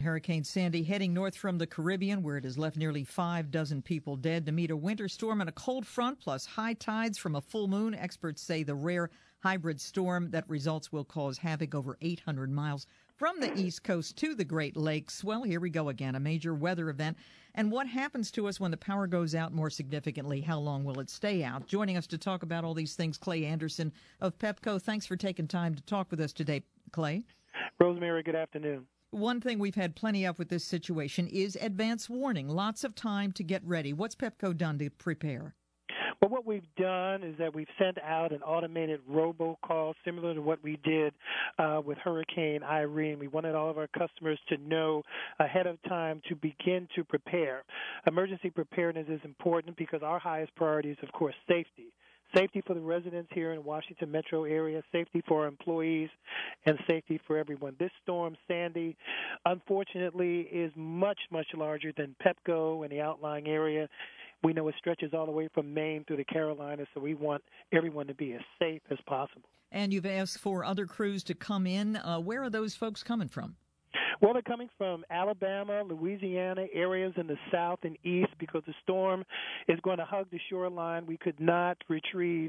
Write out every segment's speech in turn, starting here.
Hurricane Sandy heading north from the Caribbean, where it has left nearly 5 dozen people dead to meet a winter storm and a cold front, plus high tides from a full moon. Experts say the rare hybrid storm that results will cause havoc over 800 miles from the East Coast to the Great Lakes. Well, here we go again, a major weather event. And what happens to us when the power goes out more significantly? How long will it stay out? Joining us to talk about all these things, Clay Anderson of Pepco. Thanks for taking time to talk with us today, Clay. Rosemary, good afternoon. One thing we've had plenty of with this situation is advance warning. Lots of time to get ready. What's Pepco done to prepare? Well, what we've done is that we've sent out an automated robocall similar to what we did with Hurricane Irene. We wanted all of our customers to know ahead of time to begin to prepare. Emergency preparedness is important because our highest priority is, of course, safety. Safety for the residents here in the Washington metro area, safety for our employees, and safety for everyone. This storm, Sandy, unfortunately, is much, much larger than Pepco and the outlying area. We know it stretches all the way from Maine through the Carolinas, so we want everyone to be as safe as possible. And you've asked for other crews to come in. Where are those folks coming from? Well, they're coming from Alabama, Louisiana, areas in the south and east because the storm is going to hug the shoreline. We could not retrieve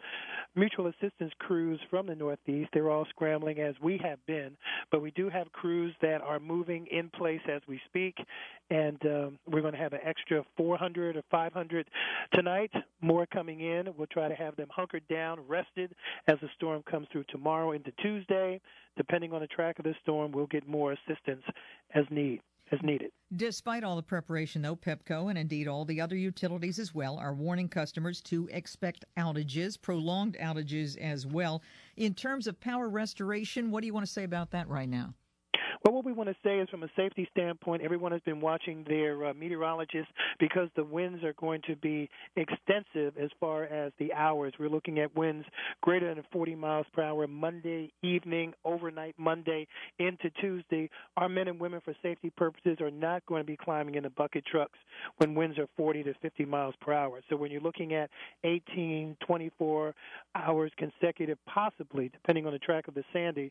mutual assistance crews from the northeast. They're all scrambling as we have been. But we do have crews that are moving in place as we speak, and we're going to have an extra 400 or 500 tonight, more coming in. We'll try to have them hunkered down, rested as the storm comes through tomorrow into Tuesday. Depending on the track of the storm, we'll get more assistance as needed. Despite all the preparation, though, Pepco and indeed all the other utilities as well are warning customers to expect outages, prolonged outages as well. In terms of power restoration, what do you want to say about that right now? Well, what we want to say is from a safety standpoint, everyone has been watching their meteorologists because the winds are going to be extensive as far as the hours. We're looking at winds greater than 40 miles per hour Monday evening, overnight Monday into Tuesday. Our men and women, for safety purposes, are not going to be climbing in the bucket trucks when winds are 40 to 50 miles per hour. So when you're looking at 18, 24 hours consecutive, possibly, depending on the track of the Sandy,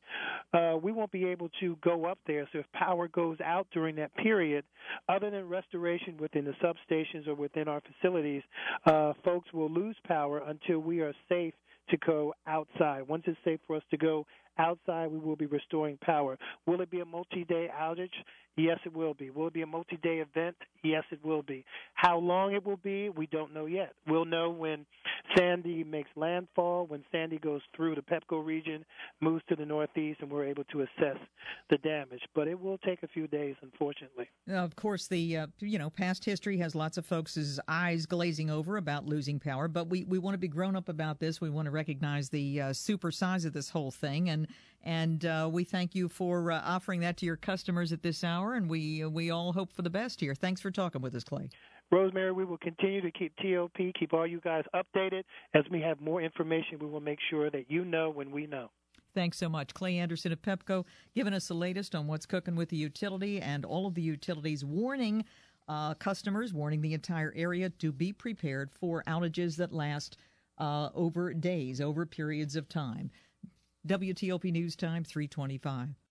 we won't be able to go up there. So if power goes out during that period, other than restoration within the substations or within our facilities, folks will lose power until we are safe to go outside. Once it's safe for us to go outside, we will be restoring power. Will it be a multi-day outage? Yes, it will be. Will it be a multi-day event? Yes, it will be. How long it will be, we don't know yet. We'll know when Sandy makes landfall, when Sandy goes through the Pepco region, moves to the northeast, and we're able to assess the damage. But it will take a few days, unfortunately. Of course, the past history has lots of folks' eyes glazing over about losing power, but we want to be grown up about this. We want to recognize the super size of this whole thing, and we thank you for offering that to your customers at this hour, and we all hope for the best here. Thanks for talking with us, Clay. Rosemary, we will continue to keep TOP, keep all you guys updated. As we have more information, we will make sure that you know when we know. Thanks so much. Clay Anderson of Pepco giving us the latest on what's cooking with the utility and all of the utilities warning customers, warning the entire area to be prepared for outages that last over days, over periods of time. WTOP News Time, 3:25.